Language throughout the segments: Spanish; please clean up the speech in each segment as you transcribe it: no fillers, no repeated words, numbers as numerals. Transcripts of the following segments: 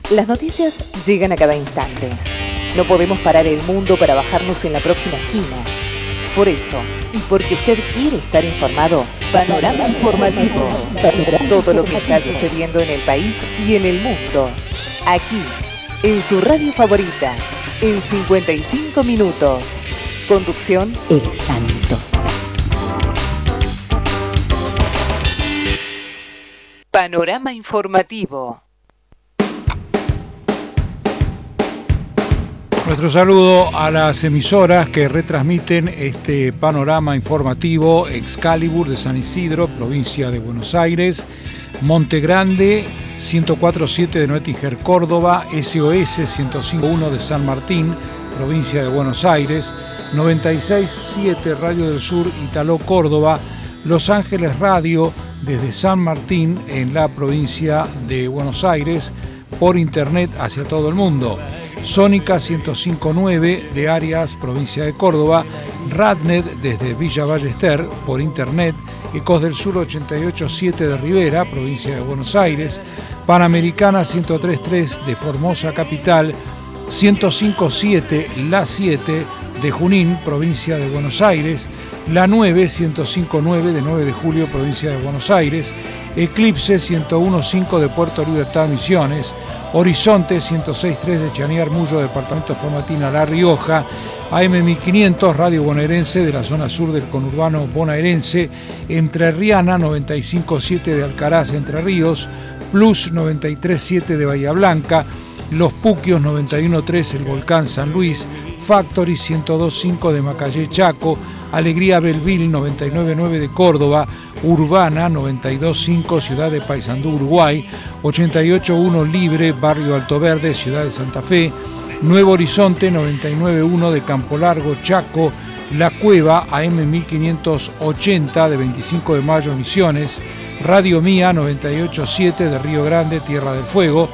Las noticias llegan a cada instante. No podemos parar el mundo para bajarnos en la próxima esquina. Por eso, y porque usted quiere estar informado, Panorama Informativo. Todo lo que está sucediendo en el país y en el mundo. Aquí, en su radio favorita, en 55 minutos. Conducción, El Santo. Panorama Informativo. Nuestro saludo a las emisoras que retransmiten este panorama informativo: Excalibur de San Isidro, provincia de Buenos Aires; Monte Grande, 104.7 de Noetinger, Córdoba; SOS 105.1 de San Martín, provincia de Buenos Aires; 96.7 Radio del Sur, Italó, Córdoba; Los Ángeles Radio desde San Martín, en la provincia de Buenos Aires, por internet hacia todo el mundo; Sónica 105.9 de Arias, provincia de Córdoba; Radnet desde Villa Ballester, por internet; Ecos del Sur 88.7 de Rivera, provincia de Buenos Aires; Panamericana 103.3 de Formosa capital; 105.7 La 7 de Junín, provincia de Buenos Aires; La 9 105.9 de 9 de Julio, provincia de Buenos Aires; Eclipse 101.5 de Puerto Libertad, Misiones; Horizonte 106.3 de Chaniar Mullo, departamento de Formatina, La Rioja; AM 1500 Radio Bonaerense de la zona sur del conurbano bonaerense; Entrerriana 95.7 de Alcaraz, Entre Ríos; Plus 93.7 de Bahía Blanca; Los Puquios 91.3 El Volcán, San Luis; Factory 102.5 de Macayé, Chaco; Alegría Belville 99.9 de Córdoba; Urbana 92.5 Ciudad de Paysandú, Uruguay; 88.1 Libre, Barrio Alto Verde, Ciudad de Santa Fe; Nuevo Horizonte 99.1 de Campo Largo, Chaco; La Cueva AM 1580 de 25 de Mayo, Misiones; Radio Mía 98.7 de Río Grande, Tierra del Fuego;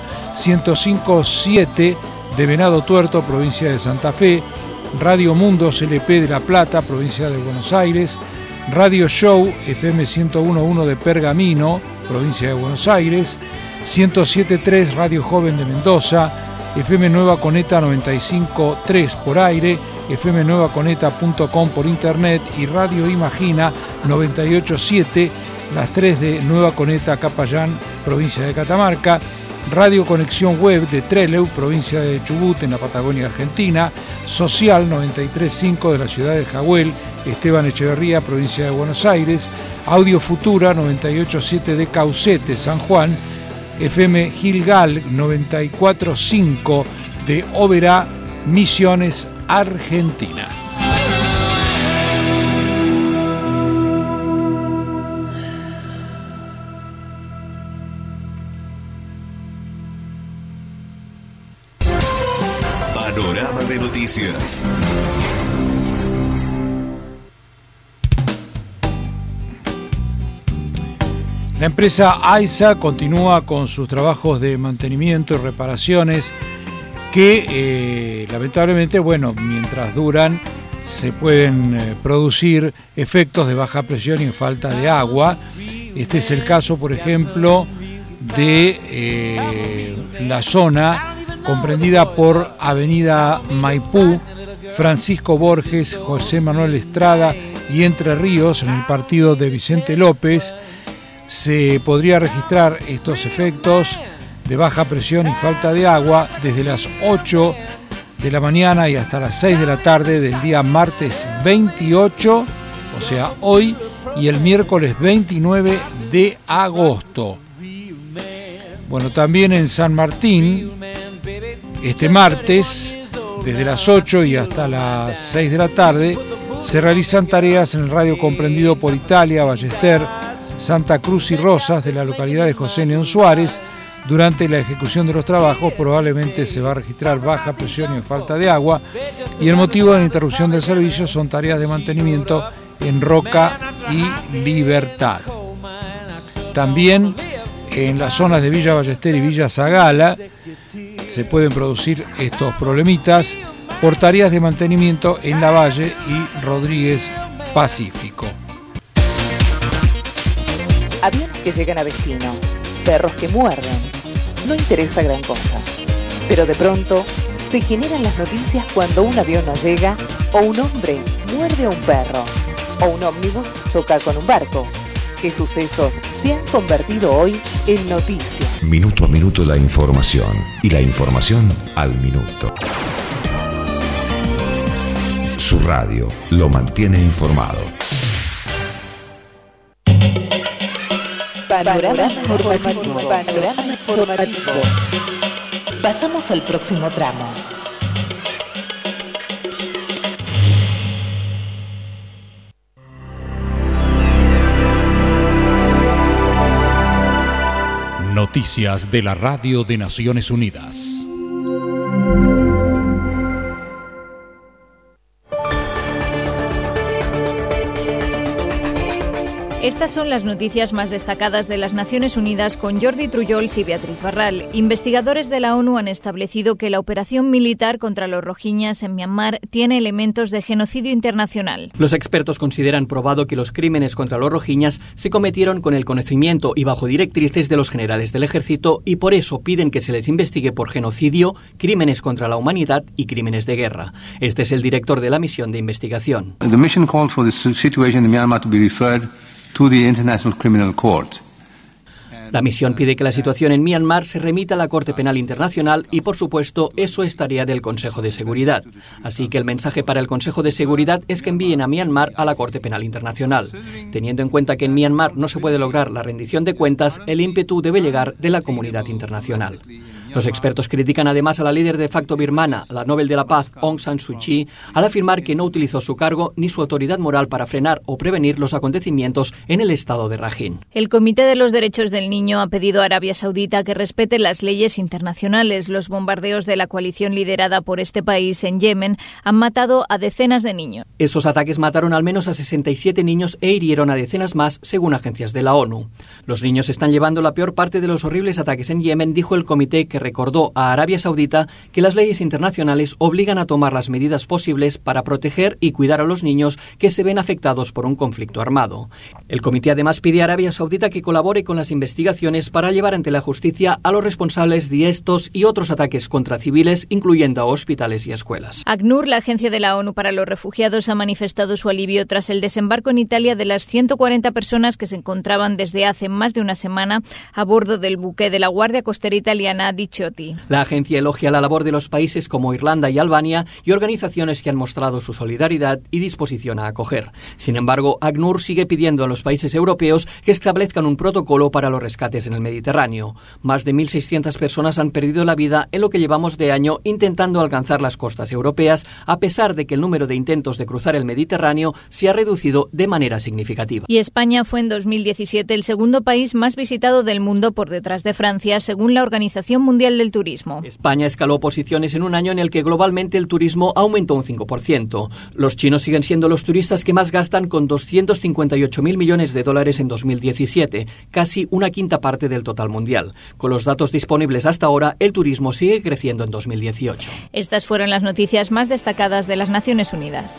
105.7 de Venado Tuerto, provincia de Santa Fe; Radio Mundo CLP de La Plata, provincia de Buenos Aires; Radio Show FM 101.1 de Pergamino, provincia de Buenos Aires; 107.3 Radio Joven de Mendoza; FM Nueva Coneta 95.3 por aire; fmnuevaconeta.com por internet; y Radio Imagina 98.7, las 3 de Nueva Coneta, Capayán, provincia de Catamarca; Radio Conexión Web de Trelew, provincia de Chubut, en la Patagonia Argentina; Social 93.5 de la ciudad de Jahuel, Esteban Echeverría, provincia de Buenos Aires; Audio Futura 98.7 de Caucete, San Juan; FM Gilgal 94.5 de Oberá, Misiones, Argentina. Panorama de noticias. La empresa AISA continúa con sus trabajos de mantenimiento y reparaciones que lamentablemente, mientras duran, se pueden producir efectos de baja presión y falta de agua. Este es el caso, por ejemplo, de la zona comprendida por Avenida Maipú, Francisco Borges, José Manuel Estrada y Entre Ríos, en el partido de Vicente López. Se podría registrar estos efectos de baja presión y falta de agua desde las 8 de la mañana y hasta las 6 de la tarde del día martes 28, o sea hoy, y el miércoles 29 de agosto. También en San Martín, este martes, desde las 8 y hasta las 6 de la tarde, se realizan tareas en el radio comprendido por Italia, Ballester, Santa Cruz y Rosas, de la localidad de José León Suárez. Durante la ejecución de los trabajos probablemente se va a registrar baja presión y falta de agua, y el motivo de la interrupción del servicio son tareas de mantenimiento en Roca y Libertad. También en las zonas de Villa Ballester y Villa Zagala se pueden producir estos problemitas por tareas de mantenimiento en Lavalle y Rodríguez Pacífico. Aviones que llegan a destino, perros que muerden. No interesa gran cosa. Pero de pronto se generan las noticias cuando un avión no llega, o un hombre muerde a un perro, o un ómnibus choca con un barco. ¿Qué sucesos se han convertido hoy en noticia? Minuto a minuto la información, y la información al minuto. Su radio lo mantiene informado. Panorama informativo. Panorama informativo. Pasamos al próximo tramo. Noticias de la Radio de Naciones Unidas. Estas son las noticias más destacadas de las Naciones Unidas con Jordi Trullols y Beatriz Barral. Investigadores de la ONU han establecido que la operación militar contra los rohinyas en Myanmar tiene elementos de genocidio internacional. Los expertos consideran probado que los crímenes contra los rohinyas se cometieron con el conocimiento y bajo directrices de los generales del ejército y por eso piden que se les investigue por genocidio, crímenes contra la humanidad y crímenes de guerra. Este es el director de la misión de investigación. The mission called for the situation in Myanmar to be referred to the International Criminal Court. La misión pide que la situación en Myanmar se remita a la Corte Penal Internacional y, por supuesto, eso es tarea del Consejo de Seguridad. Así que el mensaje para el Consejo de Seguridad es que envíen a Myanmar a la Corte Penal Internacional. Teniendo en cuenta que en Myanmar no se puede lograr la rendición de cuentas, el ímpetu debe llegar de la comunidad internacional. Los expertos critican además a la líder de facto birmana, la Nobel de la Paz, Aung San Suu Kyi, al afirmar que no utilizó su cargo ni su autoridad moral para frenar o prevenir los acontecimientos en el estado de Rakhine. El Comité de los Derechos del Niño ha pedido a Arabia Saudita que respete las leyes internacionales. Los bombardeos de la coalición liderada por este país en Yemen han matado a decenas de niños. Esos ataques mataron al menos a 67 niños e hirieron a decenas más, según agencias de la ONU. Los niños están llevando la peor parte de los horribles ataques en Yemen, dijo el comité, que recordó a Arabia Saudita que las leyes internacionales obligan a tomar las medidas posibles para proteger y cuidar a los niños que se ven afectados por un conflicto armado. El comité además pide a Arabia Saudita que colabore con las investigaciones para llevar ante la justicia a los responsables de estos y otros ataques contra civiles, incluyendo a hospitales y escuelas. ACNUR, la agencia de la ONU para los refugiados, ha manifestado su alivio tras el desembarco en Italia de las 140 personas que se encontraban desde hace más de una semana a bordo del buque de la Guardia Costera italiana Diciotti. La agencia elogia la labor de los países como Irlanda y Albania y organizaciones que han mostrado su solidaridad y disposición a acoger. Sin embargo, ACNUR sigue pidiendo a los países europeos que establezcan un protocolo para los rescates en el Mediterráneo. Más de 1.600 personas han perdido la vida en lo que llevamos de año intentando alcanzar las costas europeas, a pesar de que el número de intentos de cruzar el Mediterráneo se ha reducido de manera significativa. Y España fue en 2017 el segundo país más visitado del mundo por detrás de Francia, según la Organización Mundial del Turismo. España escaló posiciones en un año en el que globalmente el turismo aumentó un 5%. Los chinos siguen siendo los turistas que más gastan, con 258.000 millones de dólares en 2017, casi una quinta parte del total mundial. Con los datos disponibles hasta ahora, el turismo sigue creciendo en 2018. Estas fueron las noticias más destacadas de las Naciones Unidas.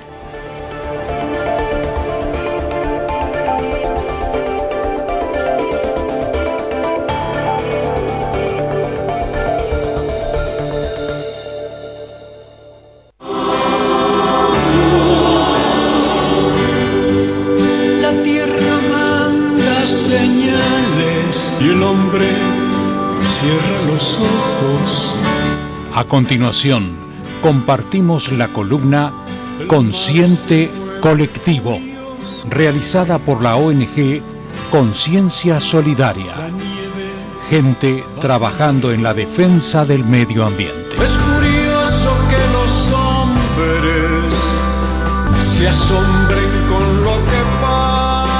Y el hombre cierra los ojos. A continuación, compartimos la columna Consciente Colectivo, realizada por la ONG Conciencia Solidaria. Gente trabajando en la defensa del medio ambiente. Es curioso que los hombres se asombren con lo que pasa.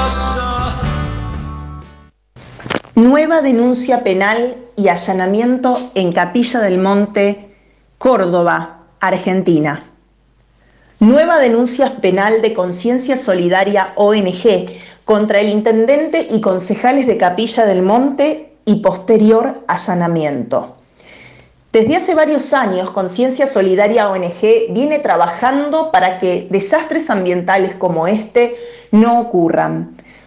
Nueva denuncia penal y allanamiento en Capilla del Monte, Córdoba, Argentina. Nueva denuncia penal de Conciencia Solidaria ONG contra el intendente y concejales de Capilla del Monte y posterior allanamiento. Desde hace varios años, Conciencia Solidaria ONG viene trabajando para que desastres ambientales como este no ocurran.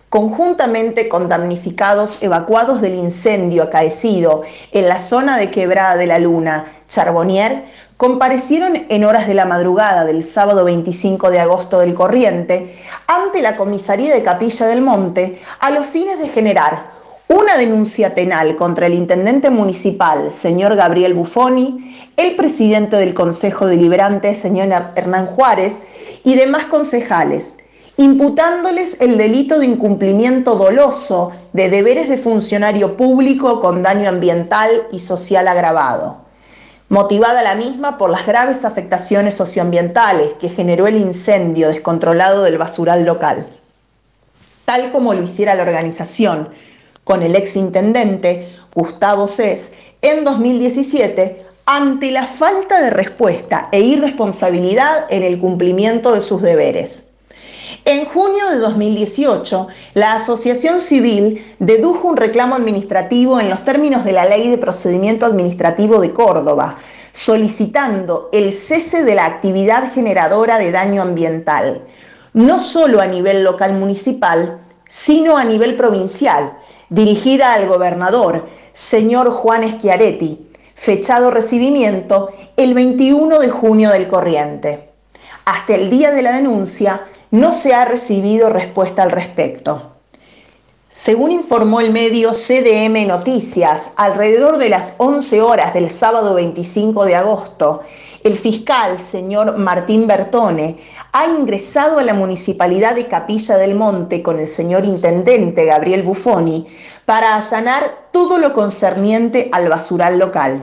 conjuntamente con damnificados evacuados del incendio acaecido en la zona de Quebrada de la Luna, Charbonnier, comparecieron en horas de la madrugada del sábado 25 de agosto del corriente ante la comisaría de Capilla del Monte a los fines de generar una denuncia penal contra el intendente municipal, señor Gabriel Buffoni, el presidente del Consejo Deliberante, señor Hernán Juárez, y demás concejales, imputándoles el delito de incumplimiento doloso de deberes de funcionario público con daño ambiental y social agravado, motivada la misma por las graves afectaciones socioambientales que generó el incendio descontrolado del basural local. Tal como lo hiciera la organización con el exintendente Gustavo Cés en 2017, ante la falta de respuesta e irresponsabilidad en el cumplimiento de sus deberes. En junio de 2018, la Asociación Civil dedujo un reclamo administrativo en los términos de la Ley de Procedimiento Administrativo de Córdoba, solicitando el cese de la actividad generadora de daño ambiental, no solo a nivel local municipal, sino a nivel provincial, dirigida al gobernador, señor Juan Schiaretti, fechado recibimiento el 21 de junio del corriente. Hasta el día de la denuncia, no se ha recibido respuesta al respecto. Según informó el medio CDM Noticias, alrededor de las 11 horas del sábado 25 de agosto, el fiscal, señor Martín Bertone, ha ingresado a la municipalidad de Capilla del Monte con el señor intendente Gabriel Buffoni para allanar todo lo concerniente al basural local.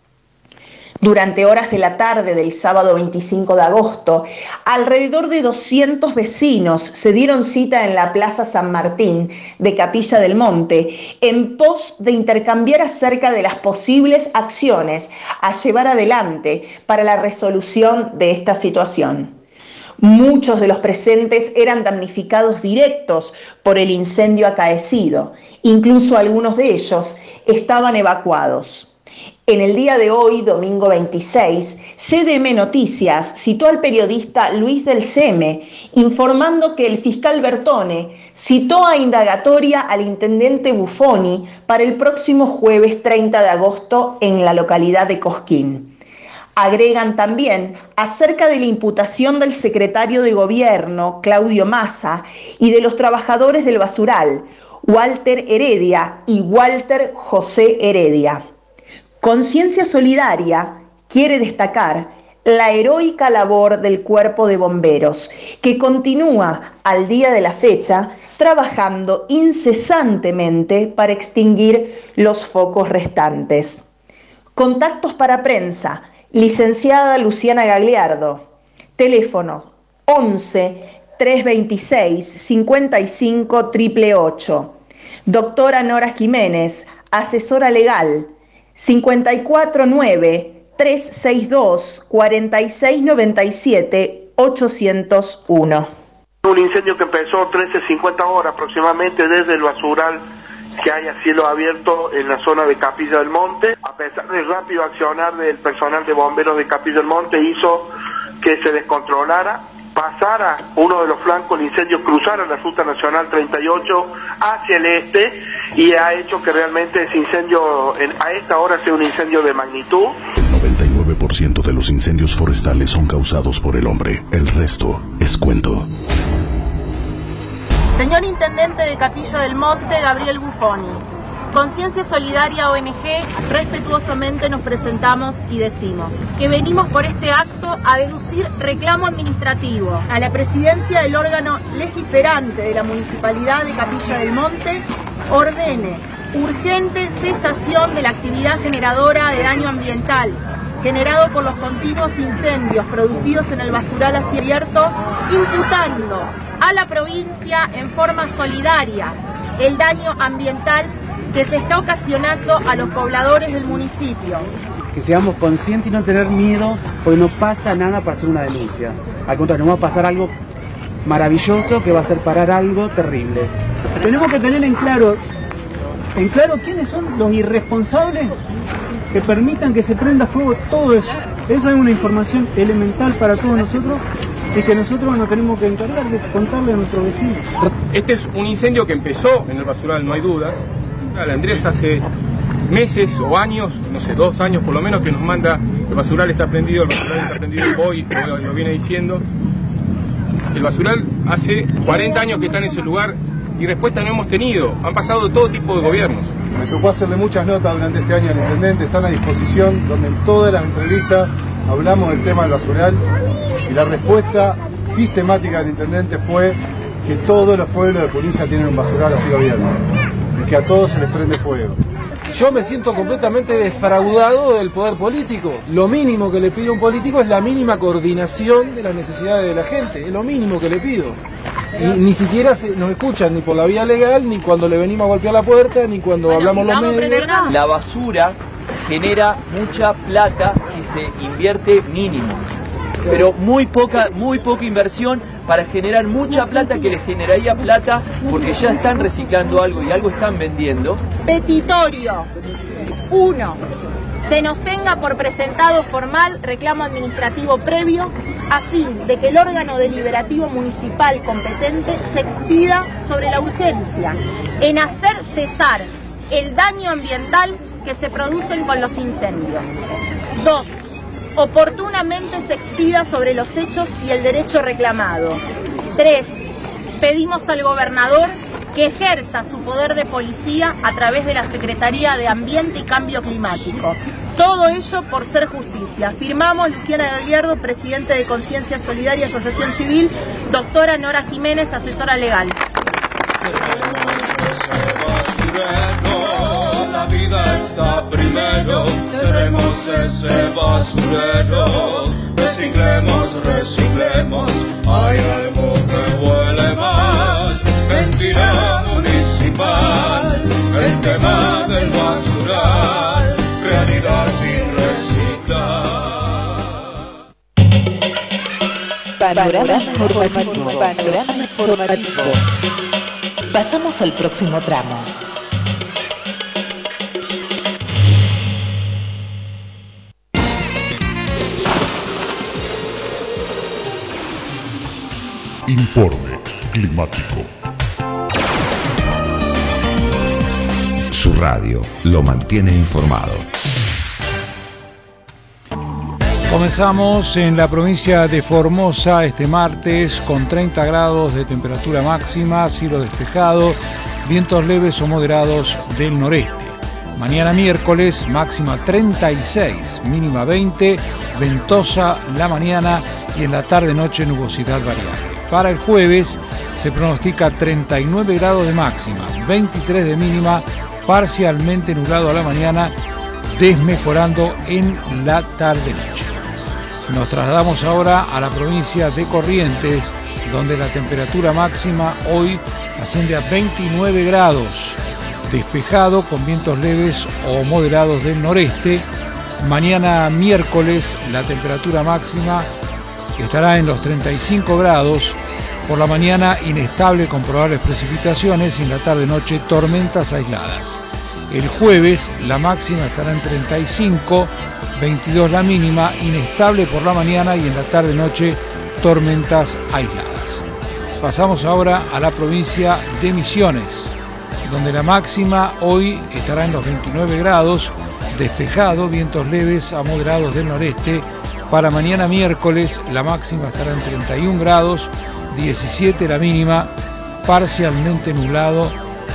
Durante horas de la tarde del sábado 25 de agosto, alrededor de 200 vecinos se dieron cita en la Plaza San Martín de Capilla del Monte en pos de intercambiar acerca de las posibles acciones a llevar adelante para la resolución de esta situación. Muchos de los presentes eran damnificados directos por el incendio acaecido, incluso algunos de ellos estaban evacuados. En el día de hoy, domingo 26, CDM Noticias citó al periodista Luis del Seme, informando que el fiscal Bertone citó a indagatoria al intendente Buffoni para el próximo jueves 30 de agosto en la localidad de Cosquín. Agregan también acerca de la imputación del secretario de Gobierno, Claudio Massa, y de los trabajadores del basural, Walter Heredia y Walter José Heredia. Conciencia Solidaria quiere destacar la heroica labor del Cuerpo de Bomberos, que continúa al día de la fecha trabajando incesantemente para extinguir los focos restantes. Contactos para prensa, licenciada Luciana Gagliardo, teléfono 11 326 55 888, doctora Nora Jiménez, asesora legal, 549-362-4697-801. Un incendio que empezó 13:50 horas aproximadamente desde el basural que hay a cielo abierto en la zona de Capilla del Monte. A pesar del rápido accionar del personal de bomberos de Capilla del Monte, hizo que se descontrolara, pasara uno de los flancos, el incendio cruzara la ruta nacional 38 hacia el este, y ha hecho que realmente ese incendio a esta hora sea un incendio de magnitud. El 99% de los incendios forestales son causados por el hombre. El resto es cuento. Señor Intendente de Capilla del Monte, Gabriel Buffoni, Conciencia Solidaria ONG, respetuosamente nos presentamos y decimos que venimos por este acto a deducir reclamo administrativo a la presidencia del órgano legiferante de la Municipalidad de Capilla del Monte, ordene urgente cesación de la actividad generadora de daño ambiental generado por los continuos incendios producidos en el basural a cielo abierto, imputando a la provincia en forma solidaria el daño ambiental que se está ocasionando a los pobladores del municipio. Que seamos conscientes y no tener miedo, porque no pasa nada para hacer una denuncia. Al contrario, nos va a pasar algo maravilloso que va a hacer parar algo terrible. Tenemos que tener en claro quiénes son los irresponsables que permitan que se prenda fuego todo eso. Eso es una información elemental para todos nosotros y que nosotros nos tenemos que encargar de contarle a nuestros vecinos. Este es un incendio que empezó en el basural, no hay dudas. Andrés hace meses o años, no sé, 2 años por lo menos, que nos manda: el basural está prendido, hoy lo viene diciendo. El basural hace 40 años que está en ese lugar y respuesta no hemos tenido. Han pasado todo tipo de gobiernos. Me tocó hacerle muchas notas durante este año al intendente, están a disposición, donde en todas las entrevistas hablamos del tema del basural, y la respuesta sistemática del intendente fue que todos los pueblos de provincia tienen un basural así abierto, y que a todos se les prende fuego. Yo me siento completamente defraudado del poder político. Lo mínimo que le pido a un político es la mínima coordinación de las necesidades de la gente, es lo mínimo que le pido. Y ni siquiera nos escuchan ni por la vía legal, ni cuando le venimos a golpear la puerta, ni cuando hablamos los medios. La basura genera mucha plata si se invierte mínimo, pero muy poca inversión para generar mucha plata, que les generaría plata porque ya están reciclando algo y algo están vendiendo. Petitorio 1. Se nos tenga por presentado formal reclamo administrativo previo a fin de que el órgano deliberativo municipal competente se expida sobre la urgencia en hacer cesar el daño ambiental que se producen con los incendios. 2. Oportunamente se expida sobre los hechos y el derecho reclamado. 3. Pedimos al gobernador que ejerza su poder de policía a través de la Secretaría de Ambiente y Cambio Climático. Todo ello por ser justicia. Firmamos Luciana Gagliardo, presidente de Conciencia Solidaria Asociación Civil, doctora Nora Jiménez, asesora legal. La vida está primero, seremos ese basurero. Reciclemos, hay algo que huele mal. Mentira municipal, el tema del basural, realidad sin reciclar. Panorama informativo. Pasamos al próximo tramo. Informe climático. Su radio lo mantiene informado. Comenzamos en la provincia de Formosa este martes con 30 grados de temperatura máxima, cielo despejado, vientos leves o moderados del noreste. Mañana miércoles máxima 36, mínima 20, ventosa la mañana y en la tarde-noche nubosidad variable. Para el jueves se pronostica 39 grados de máxima, 23 de mínima, parcialmente nublado a la mañana, desmejorando en la tarde-noche. Nos trasladamos ahora a la provincia de Corrientes, donde la temperatura máxima hoy asciende a 29 grados, despejado con vientos leves o moderados del noreste. Mañana miércoles la temperatura máxima estará en los 35 grados, por la mañana inestable con probables precipitaciones y en la tarde-noche tormentas aisladas. El jueves la máxima estará en 35, 22 la mínima, inestable por la mañana y en la tarde-noche tormentas aisladas. Pasamos ahora a la provincia de Misiones, donde la máxima hoy estará en los 29 grados, despejado, vientos leves a moderados del noreste. Para mañana miércoles la máxima estará en 31 grados, 17 la mínima, parcialmente nublado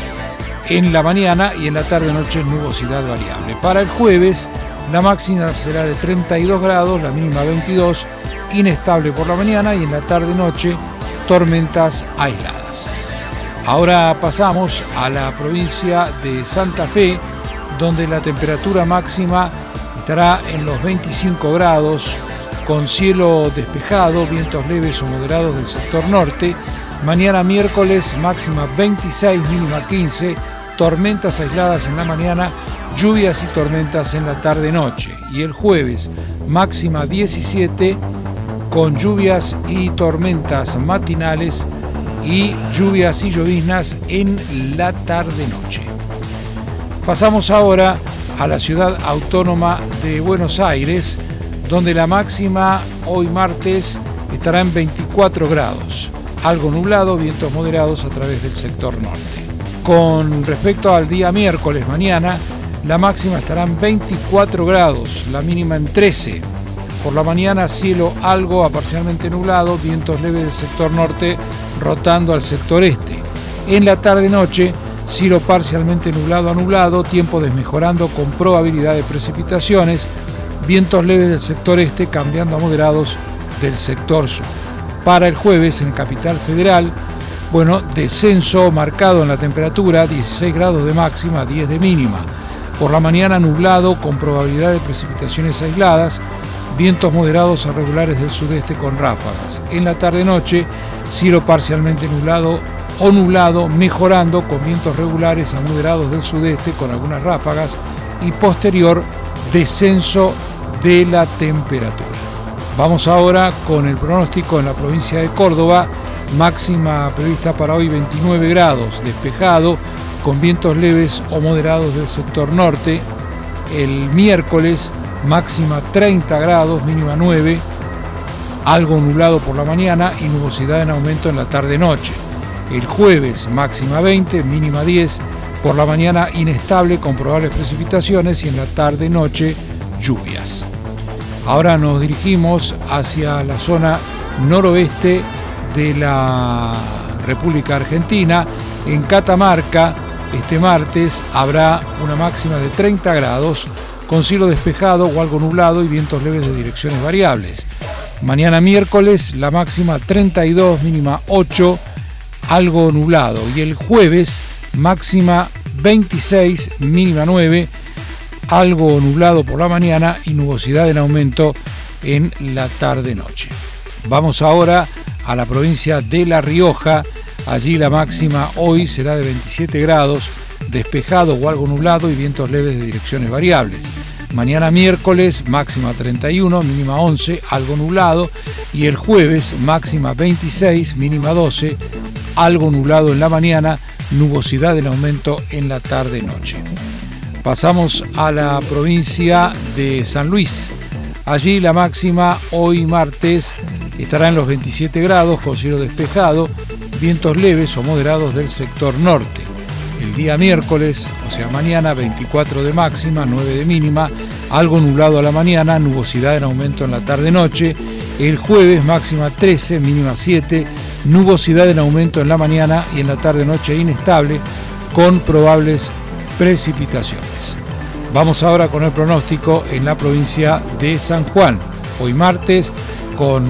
en la mañana y en la tarde-noche nubosidad variable. Para el jueves la máxima será de 32 grados, la mínima 22, inestable por la mañana y en la tarde-noche tormentas aisladas. Ahora pasamos a la provincia de Santa Fe, donde la temperatura máxima estará en los 25 grados, con cielo despejado, vientos leves o moderados del sector norte. Mañana miércoles máxima 26, mínima 15, tormentas aisladas en la mañana, lluvias y tormentas en la tarde-noche. Y el jueves máxima 17, con lluvias y tormentas matinales y lluvias y lloviznas en la tarde-noche. Pasamos ahora a la ciudad autónoma de Buenos Aires, donde la máxima hoy martes estará en 24 grados, algo nublado, vientos moderados a través del sector norte. Con respecto al día miércoles, mañana, la máxima estará en 24 grados, la mínima en 13. Por la mañana, cielo algo a parcialmente nublado, vientos leves del sector norte rotando al sector este. En la tarde-noche, cielo parcialmente nublado a nublado, tiempo desmejorando con probabilidad de precipitaciones, vientos leves del sector este cambiando a moderados del sector sur. Para el jueves en Capital Federal, descenso marcado en la temperatura, 16 grados de máxima, 10 de mínima. Por la mañana nublado con probabilidad de precipitaciones aisladas, vientos moderados a regulares del sudeste con ráfagas. En la tarde-noche, cielo parcialmente nublado o nublado, mejorando con vientos regulares a moderados del sudeste con algunas ráfagas y posterior descenso de la temperatura. Vamos ahora con el pronóstico en la provincia de Córdoba, máxima prevista para hoy 29 grados, despejado, con vientos leves o moderados del sector norte. El miércoles, máxima 30 grados, mínima 9, algo nublado por la mañana y nubosidad en aumento en la tarde-noche. El jueves, máxima 20, mínima 10, por la mañana inestable con probables precipitaciones y en la tarde-noche lluvias. Ahora nos dirigimos hacia la zona noroeste de la República Argentina. En Catamarca, este martes habrá una máxima de 30 grados, con cielo despejado o algo nublado y vientos leves de direcciones variables. Mañana miércoles, la máxima 32, mínima 8, algo nublado. Y el jueves, máxima 26, mínima 9, algo nublado por la mañana y nubosidad en aumento en la tarde-noche. Vamos ahora a la provincia de La Rioja. Allí la máxima hoy será de 27 grados, despejado o algo nublado y vientos leves de direcciones variables. Mañana miércoles, máxima 31, mínima 11, algo nublado. Y el jueves, máxima 26, mínima 12, algo nublado en la mañana, nubosidad en aumento en la tarde-noche. Pasamos a la provincia de San Luis. Allí la máxima hoy martes estará en los 27 grados con cielo despejado, vientos leves o moderados del sector norte. El día miércoles, o sea mañana, 24 de máxima, 9 de mínima, algo nublado a la mañana, nubosidad en aumento en la tarde-noche. El jueves, máxima 13, mínima 7, nubosidad en aumento en la mañana y en la tarde-noche inestable con probables precipitaciones. Vamos ahora con el pronóstico en la provincia de San Juan. Hoy martes, con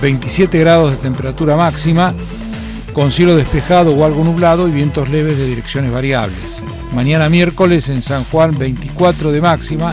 27 grados de temperatura máxima, con cielo despejado o algo nublado y vientos leves de direcciones variables. Mañana miércoles en San Juan, 24 de máxima,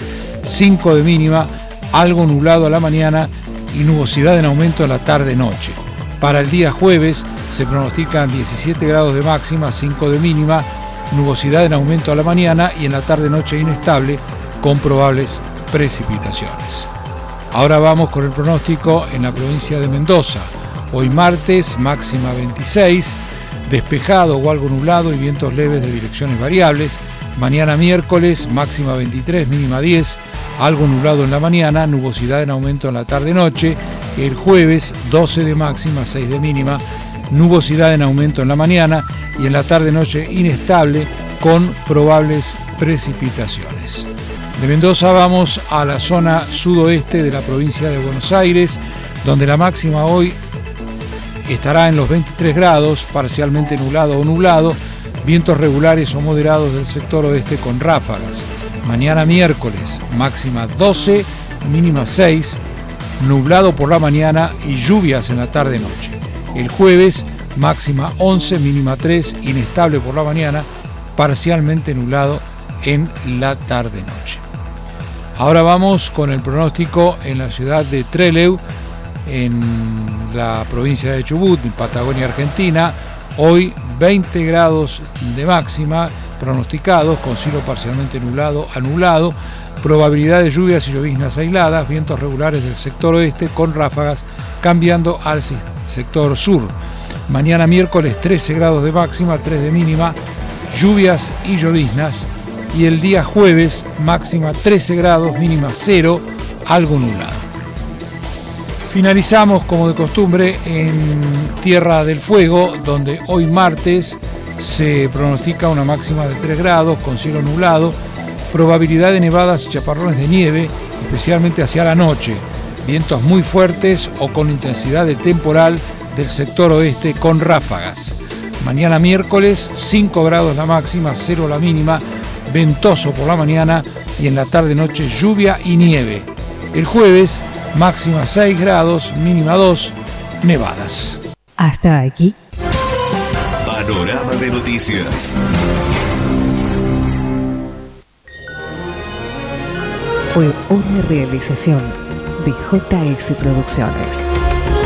5 de mínima, algo nublado a la mañana y nubosidad en aumento a la tarde-noche. Para el día jueves se pronostican 17 grados de máxima, 5 de mínima, nubosidad en aumento a la mañana y en la tarde-noche inestable con probables precipitaciones. Ahora vamos con el pronóstico en la provincia de Mendoza. Hoy martes, máxima 26, despejado o algo nublado y vientos leves de direcciones variables. Mañana miércoles, máxima 23, mínima 10, algo nublado en la mañana, nubosidad en aumento en la tarde-noche. El jueves, 12 de máxima, 6 de mínima, nubosidad en aumento en la mañana y en la tarde-noche inestable con probables precipitaciones. De Mendoza vamos a la zona sudoeste de la provincia de Buenos Aires, donde la máxima hoy estará en los 23 grados, parcialmente nublado o nublado, vientos regulares o moderados del sector oeste con ráfagas. Mañana miércoles, máxima 12, mínima 6, nublado por la mañana y lluvias en la tarde-noche. El jueves, máxima 11, mínima 3, inestable por la mañana, parcialmente nublado en la tarde-noche. Ahora vamos con el pronóstico en la ciudad de Trelew, en la provincia de Chubut, en Patagonia, Argentina. Hoy 20 grados de máxima pronosticados, con cielo parcialmente nublado a nublado, probabilidad de lluvias y lloviznas aisladas, vientos regulares del sector oeste con ráfagas cambiando al sector sur. Mañana miércoles 13 grados de máxima, 3 de mínima, lluvias y lloviznas. Y el día jueves máxima 13 grados, mínima 0, algo nublado. Finalizamos, como de costumbre, en Tierra del Fuego, donde hoy martes se pronostica una máxima de 3 grados, con cielo nublado, probabilidad de nevadas y chaparrones de nieve, especialmente hacia la noche, vientos muy fuertes o con intensidad de temporal del sector oeste con ráfagas. Mañana miércoles, 5 grados la máxima, 0 la mínima, ventoso por la mañana y en la tarde-noche lluvia y nieve. El jueves, máxima 6 grados, mínima 2, nevadas. Hasta aquí. Panorama de noticias. Fue una realización de JS Producciones.